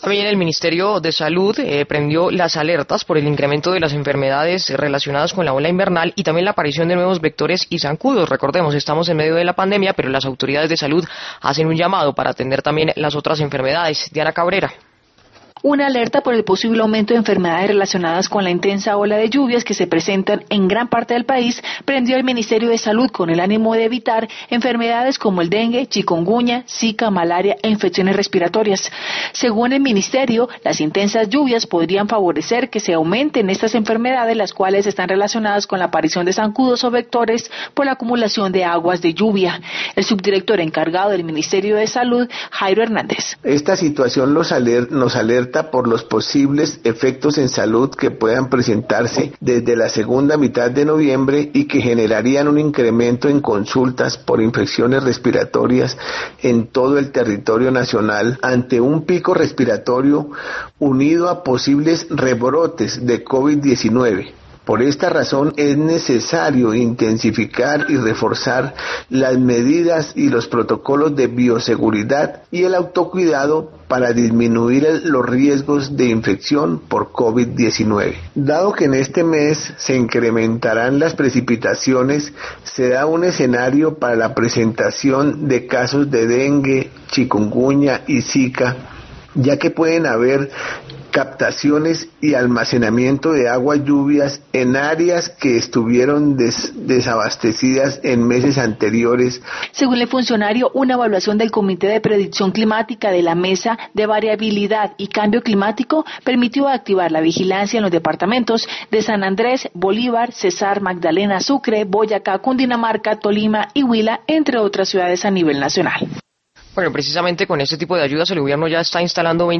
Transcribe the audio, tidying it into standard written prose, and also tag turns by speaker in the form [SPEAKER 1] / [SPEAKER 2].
[SPEAKER 1] También el Ministerio de Salud prendió las alertas por el incremento de las enfermedades relacionadas con la ola invernal y también la aparición de nuevos vectores y zancudos. Recordemos, estamos en medio de la pandemia, pero las autoridades de salud hacen un llamado para atender también las otras enfermedades. Diana Cabrera.
[SPEAKER 2] Una alerta por el posible aumento de enfermedades relacionadas con la intensa ola de lluvias que se presentan en gran parte del país prendió el Ministerio de Salud con el ánimo de evitar enfermedades como el dengue, chikungunya, zika, malaria e infecciones respiratorias. Según el Ministerio, las intensas lluvias podrían favorecer que se aumenten estas enfermedades, las cuales están relacionadas con la aparición de zancudos o vectores por la acumulación de aguas de lluvia. El subdirector encargado del Ministerio de Salud, Jairo Hernández.
[SPEAKER 3] Esta situación nos alerta por los posibles efectos en salud que puedan presentarse desde la segunda mitad de noviembre y que generarían un incremento en consultas por infecciones respiratorias en todo el territorio nacional ante un pico respiratorio unido a posibles rebrotes de COVID-19. Por esta razón es necesario intensificar y reforzar las medidas y los protocolos de bioseguridad y el autocuidado para disminuir los riesgos de infección por COVID-19. Dado que en este mes se incrementarán las precipitaciones, se da un escenario para la presentación de casos de dengue, chikungunya y zika, ya que pueden haber captaciones y almacenamiento de aguas lluvias en áreas que estuvieron desabastecidas en meses anteriores.
[SPEAKER 2] Según el funcionario, una evaluación del Comité de Predicción Climática de la Mesa de Variabilidad y Cambio Climático permitió activar la vigilancia en los departamentos de San Andrés, Bolívar, Cesar, Magdalena, Sucre, Boyacá, Cundinamarca, Tolima y Huila, entre otras ciudades a nivel nacional.
[SPEAKER 1] Bueno, precisamente con este tipo de ayudas el gobierno ya está instalando